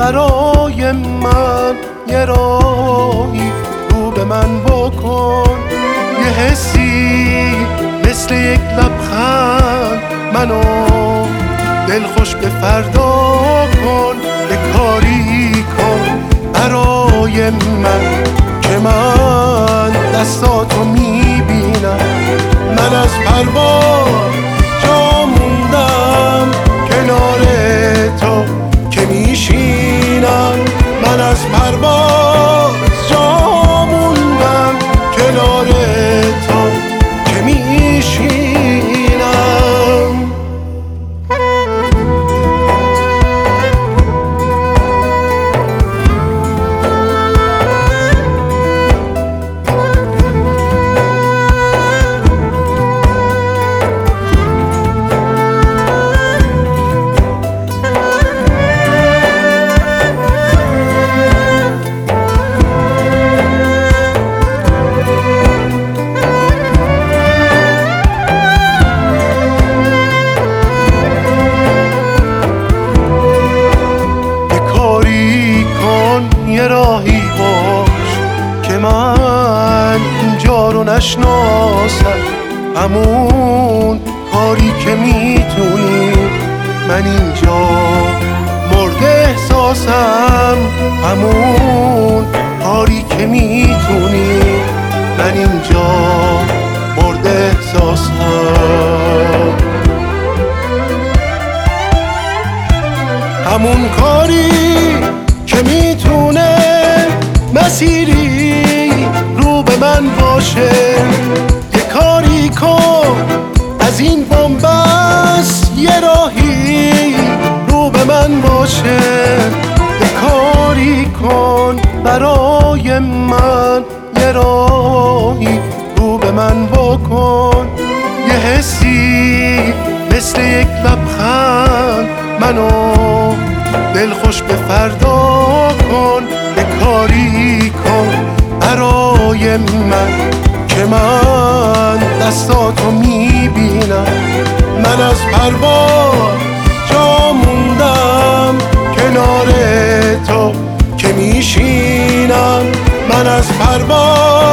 برای من یه راهی رو به من بکن، یه حسی مثل یک لبخند منو دلخوش به فردا کن، یه کاری کن برای من که من دستاتو میبینم. من از پرواز جا موندم کنار تو که میشینم، من از پرواز جا موندم کنار تو که میشینم. یه راهی باش که من اینجا رو نشناسم، همون کاری که میتونی. من اینجا مرد احساسم، همون کاری که میتونی. من اینجا مرد احساسم، همون کاری که میتونه مسیری رو به من باشه. یه کاری کن از این بن‌بست، یه راهی رو به من باشه. یه کاری کن برای من یه راهی رو به من بکن، یه حسی مثل یک لبخند منو دلخوش به فردا کن، یه کاری کن برای من که من دستاتو میبینم. من از پرواز جا موندم کنار تو که میشینم، من از پرواز